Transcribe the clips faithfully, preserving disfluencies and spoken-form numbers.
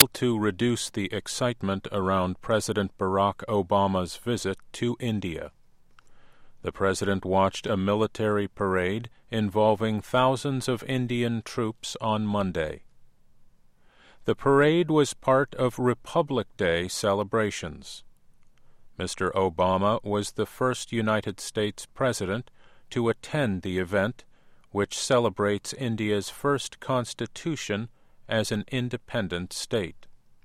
to reduce the excitement around President Barack Obama's visit to India. The president watched a military parade involving thousands of Indian troops on Monday. The parade was part of Republic Day celebrations. Mister Obama was the first United States president to attend the event, which celebrates India's first constitution as an independent state.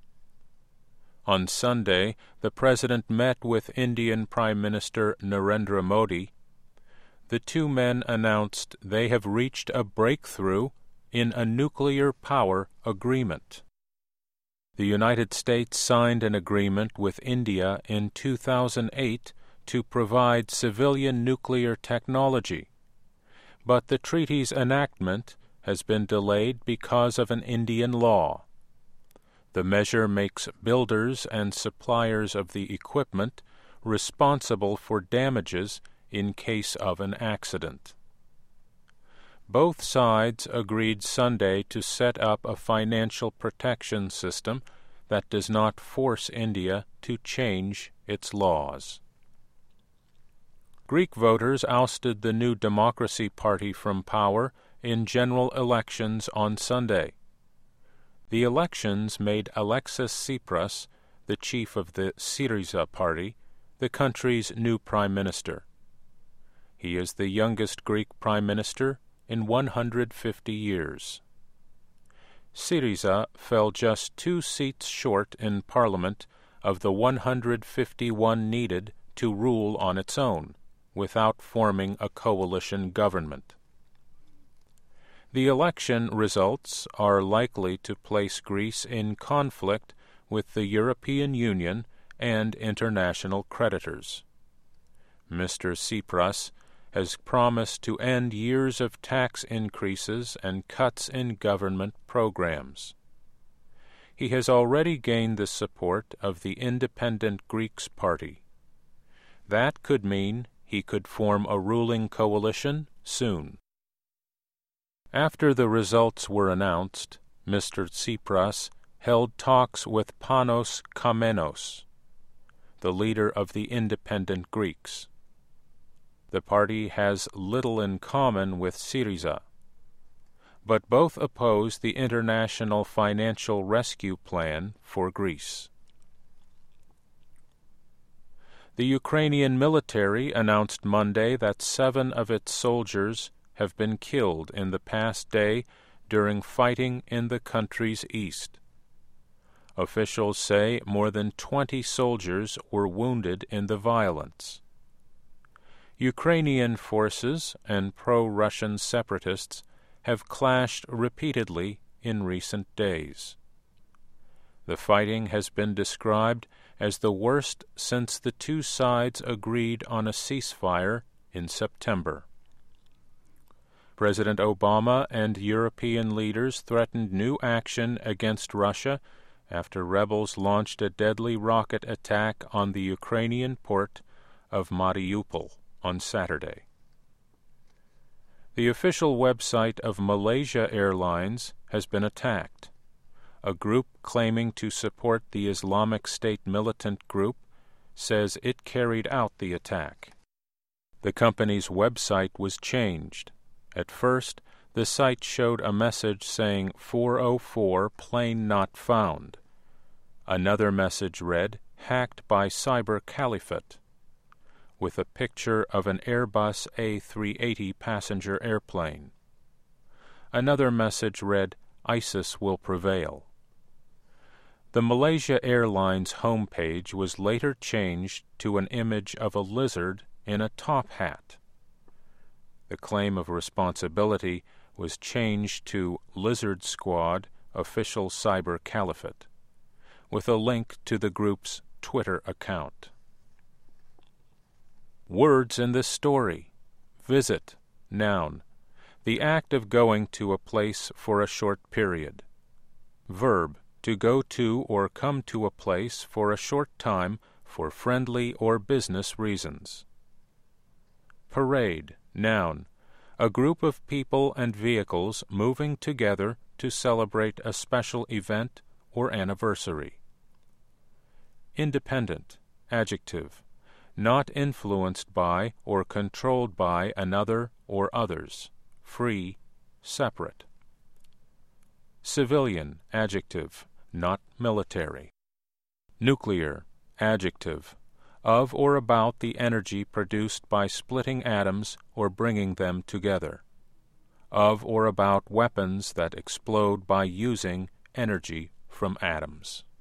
On Sunday, the president met with Indian Prime Minister Narendra Modi. The two men announced they have reached a breakthrough in a nuclear power agreement. The United States signed an agreement with India in two thousand eight to provide civilian nuclear technology, but the treaty's enactment has been delayed because of an Indian law. The measure makes builders and suppliers of the equipment responsible for damages in case of an accident. Both sides agreed Sunday to set up a financial protection system that does not force India to change its laws. Greek voters ousted the New Democracy Party from power in general elections on Sunday. The elections made Alexis Tsipras, the chief of the Syriza party, the country's new prime minister. He is the youngest Greek prime minister in one hundred fifty years. Syriza fell just two seats short in parliament of the one hundred fifty-one needed to rule on its own, without forming a coalition government. The election results are likely to place Greece in conflict with the European Union and international creditors. Mister Tsipras has promised to end years of tax increases and cuts in government programs. He has already gained the support of the Independent Greeks Party. That could mean he could form a ruling coalition soon. After the results were announced, Mister Tsipras held talks with Panos Kamenos, the leader of the Independent Greeks. The party has little in common with Syriza, but both oppose the international financial rescue plan for Greece. The Ukrainian military announced Monday that seven of its soldiers have been killed in the past day during fighting in the country's east. Officials say more than twenty soldiers were wounded in the violence. Ukrainian forces and pro-Russian separatists have clashed repeatedly in recent days. The fighting has been described as the worst since the two sides agreed on a ceasefire in September. President Obama and European leaders threatened new action against Russia after rebels launched a deadly rocket attack on the Ukrainian port of Mariupol on Saturday. The official website of Malaysia Airlines has been attacked. A group claiming to support the Islamic State militant group says it carried out the attack. The company's website was changed. At first, the site showed a message saying four oh four plane not found. Another message read, hacked by Cyber Caliphate, with a picture of an Airbus A three eighty passenger airplane. Another message read, ISIS will prevail. The Malaysia Airlines homepage was later changed to an image of a lizard in a top hat. The claim of responsibility was changed to Lizard Squad Official Cyber Caliphate, with a link to the group's Twitter account. Words in this story. Visit, noun, the act of going to a place for a short period. Verb, to go to or come to a place for a short time for friendly or business reasons. Parade, noun, a group of people and vehicles moving together to celebrate a special event or anniversary. Independent, adjective, not influenced by or controlled by another or others, free, separate. Civilian, adjective, not military. Nuclear, adjective, of or about the energy produced by splitting atoms or bringing them together. Of or about weapons that explode by using energy from atoms.